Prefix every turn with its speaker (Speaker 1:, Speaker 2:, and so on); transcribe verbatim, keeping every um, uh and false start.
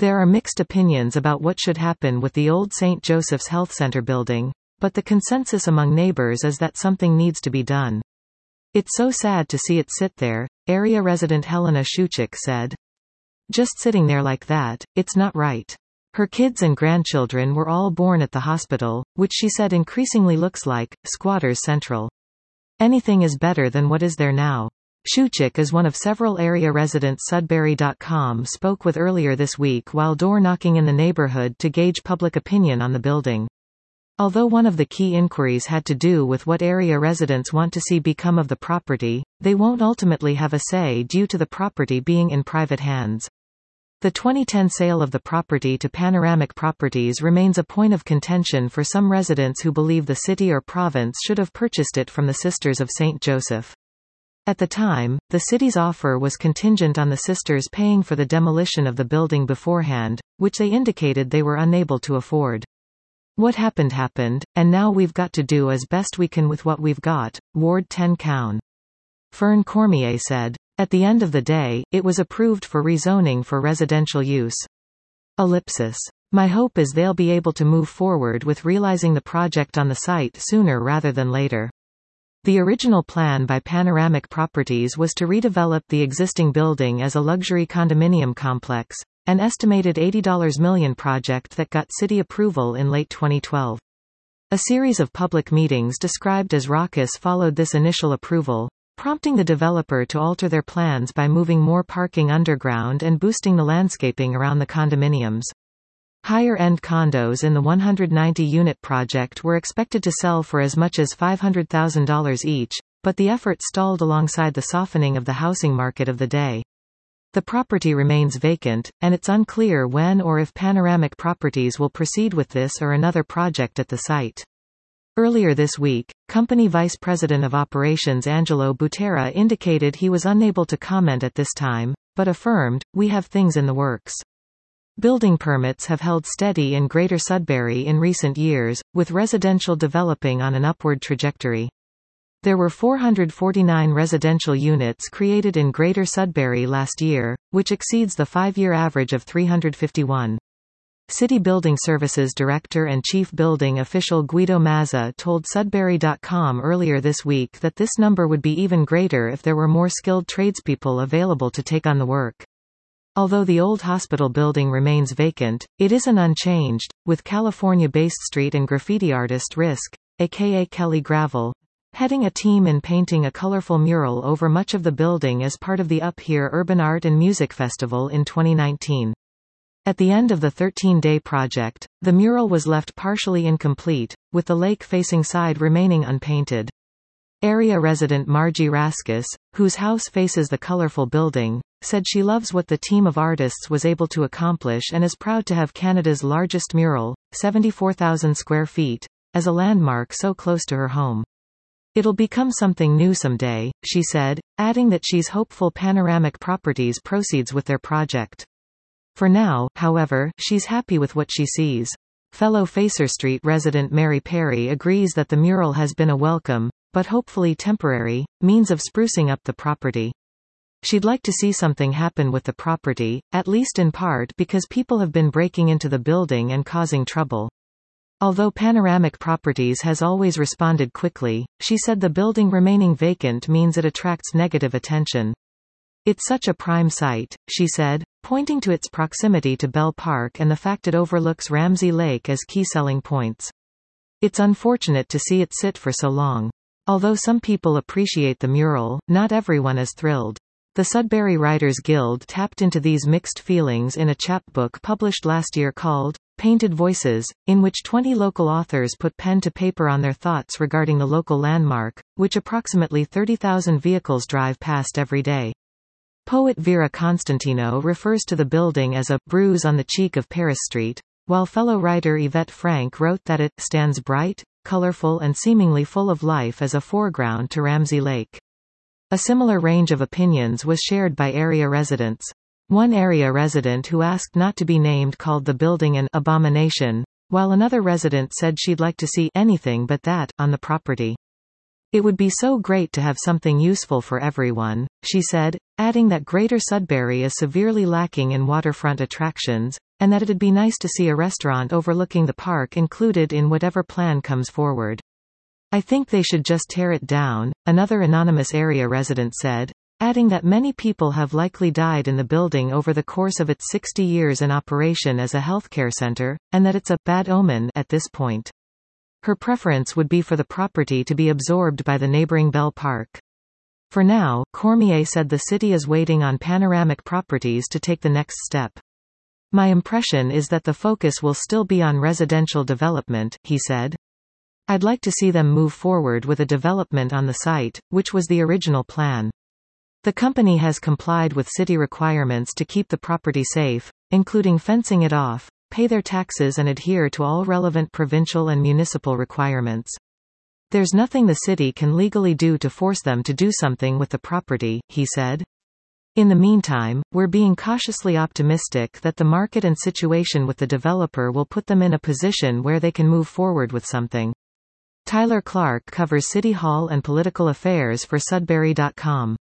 Speaker 1: There are mixed opinions about what should happen with the old Saint Joseph's Health Center building, but the consensus among neighbors is that something needs to be done. It's so sad to see it sit there, area resident Helena Shuchik said. Just sitting there like that, it's not right. Her kids and grandchildren were all born at the hospital, which she said increasingly looks like Squatters Central. Anything is better than what is there now. Shuchik is one of several area residents Sudbury dot com spoke with earlier this week while door-knocking in the neighborhood to gauge public opinion on the building. Although one of the key inquiries had to do with what area residents want to see become of the property, they won't ultimately have a say due to the property being in private hands. The twenty ten sale of the property to Panoramic Properties remains a point of contention for some residents who believe the city or province should have purchased it from the Sisters of Saint Joseph. At the time, the city's offer was contingent on the sisters paying for the demolition of the building beforehand, which they indicated they were unable to afford. What happened happened, and now we've got to do as best we can with what we've got, Ward ten Cown. Fern Cormier said. At the end of the day, it was approved for rezoning for residential use. Ellipsis. My hope is they'll be able to move forward with realizing the project on the site sooner rather than later. The original plan by Panoramic Properties was to redevelop the existing building as a luxury condominium complex, an estimated eighty million dollars project that got city approval in late twenty twelve. A series of public meetings described as raucous followed this initial approval, prompting the developer to alter their plans by moving more parking underground and boosting the landscaping around the condominiums. Higher-end condos in the one hundred ninety unit project were expected to sell for as much as five hundred thousand dollars each, but the effort stalled alongside the softening of the housing market of the day. The property remains vacant, and it's unclear when or if Panoramic Properties will proceed with this or another project at the site. Earlier this week, company Vice President of Operations Angelo Butera indicated he was unable to comment at this time, but affirmed, "We have things in the works." Building permits have held steady in Greater Sudbury in recent years, with residential developing on an upward trajectory. There were four hundred forty-nine residential units created in Greater Sudbury last year, which exceeds the five-year average of three hundred fifty-one. City Building Services Director and Chief Building Official Guido Mazza told Sudbury dot com earlier this week that this number would be even greater if there were more skilled tradespeople available to take on the work. Although the old hospital building remains vacant, it isn't unchanged, with California-based street and graffiti artist Risk, aka Kelly Gravel, heading a team in painting a colorful mural over much of the building as part of the Up Here Urban Art and Music Festival in twenty nineteen. At the end of the thirteen-day project, the mural was left partially incomplete, with the lake-facing side remaining unpainted. Area resident Margie Raskus, whose house faces the colorful building, said she loves what the team of artists was able to accomplish and is proud to have Canada's largest mural, seventy-four thousand square feet, as a landmark so close to her home. It'll become something new someday, she said, adding that she's hopeful Panoramic Properties proceeds with their project. For now, however, she's happy with what she sees. Fellow Facer Street resident Mary Perry agrees that the mural has been a welcome, but hopefully temporary, means of sprucing up the property. She'd like to see something happen with the property, at least in part because people have been breaking into the building and causing trouble. Although Panoramic Properties has always responded quickly, she said the building remaining vacant means it attracts negative attention. It's such a prime site, she said, pointing to its proximity to Bell Park and the fact it overlooks Ramsey Lake as key selling points. It's unfortunate to see it sit for so long. Although some people appreciate the mural, not everyone is thrilled. The Sudbury Writers Guild tapped into these mixed feelings in a chapbook published last year called Painted Voices, in which twenty local authors put pen to paper on their thoughts regarding the local landmark, which approximately thirty thousand vehicles drive past every day. Poet Vera Constantino refers to the building as a bruise on the cheek of Paris Street, while fellow writer Yvette Frank wrote that it stands bright, colorful and seemingly full of life as a foreground to Ramsey Lake. A similar range of opinions was shared by area residents. One area resident who asked not to be named called the building an abomination, while another resident said she'd like to see anything but that on the property. It would be so great to have something useful for everyone, she said, adding that Greater Sudbury is severely lacking in waterfront attractions, and that it'd be nice to see a restaurant overlooking the park included in whatever plan comes forward. I think they should just tear it down, another anonymous area resident said, adding that many people have likely died in the building over the course of its sixty years in operation as a healthcare center, and that it's a bad omen at this point. Her preference would be for the property to be absorbed by the neighboring Bell Park. For now, Cormier said the city is waiting on panoramic properties to take the next step. My impression is that the focus will still be on residential development, he said. I'd like to see them move forward with a development on the site, which was the original plan. The company has complied with city requirements to keep the property safe, including fencing it off, pay their taxes and adhere to all relevant provincial and municipal requirements. There's nothing the city can legally do to force them to do something with the property, he said. In the meantime, we're being cautiously optimistic that the market and situation with the developer will put them in a position where they can move forward with something. Tyler Clark covers City Hall and political affairs for Sudbury dot com.